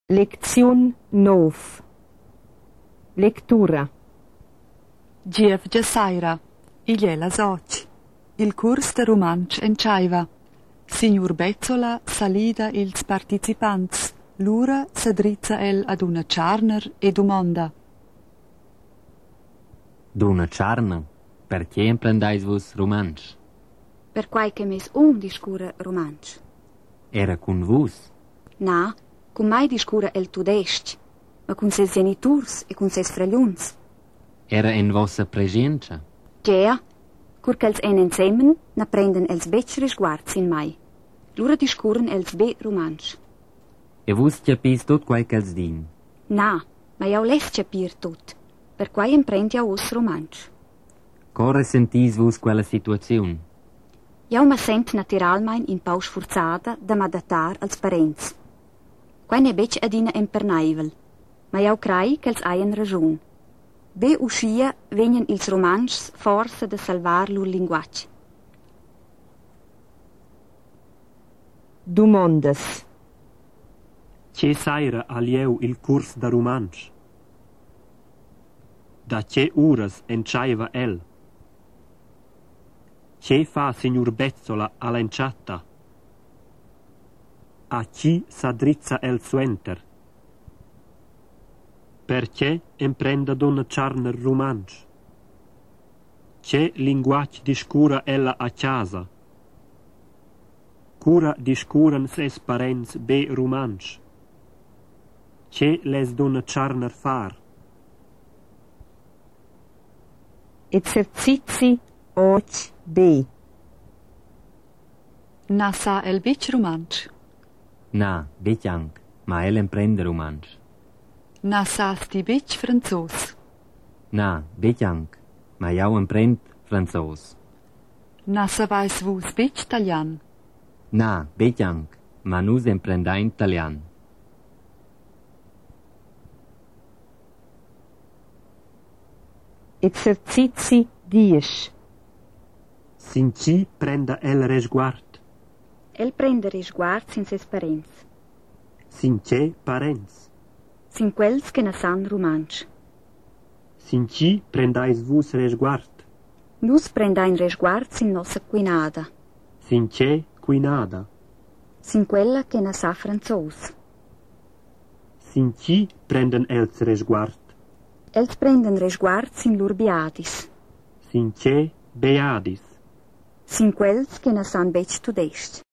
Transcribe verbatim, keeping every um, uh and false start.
Lezione nove. Lettura. Giev Giasaira, Igliela Soci. Il curs de romansch encaiva. Signor Bezzola salida ils participants. L'ura s'adrizza el ad una charner e domanda. D'una charner? Perché imprendais vos romansch? Per quai che mes un discura romansch. Era con vos? Na, con mai discura el tudesc, ma con ses geniturs e con ses fragliuns. Era in vossa presenza? Gea, cur ch'els en ensemen, na prenden els bec risguards in mai. Lura discuren els be romansch. E vos capis tot quai ch'els din? Na, ma jau les capir tot, per quai imprend jau os romansch. Corre sentis vos quella situazione? Jau ma sent naturalmein in paus forzada da m'adatar als parents. Quai ne bec adina empernaivel, ma jau crai ch'els haien ragiun. Be uscia venien ils romanschs forsa de salvar lur linguaig. Domondas. Che saira alieu il curs da romansch? Da che uras encaiva el? Che fa signor Bezzola all'enciatta? A chi s'adrizza el suenter? Perché imprenda donna charner romansch? Che linguac discura ella a casa? Cura discuran ses parents be romansch? Che les donna charner far? Exercizi och B. Na sa el bec romansch. Na, bec anc, ma el imprende romansch. Na sa sti bec franzos. Na, bec anc, ma jau imprend franzos. Na sa vais vus bec talian. Na, bec anc, ma nus imprendain talian. Exercizi dies. Sin chi prenda el resguard? El prende risguards in ses parents. Sin che parents? Sin quels che na san romansch. Sin chi prendais vus resguard? Nus prendain resguards in nossa quinada. Sin che quinada? Sin quella che na sa franzos. Sin chi prenden els resguard? Els prenden resguards in lur biadis. Sin che beadis? Sin quels che na san bec tudest.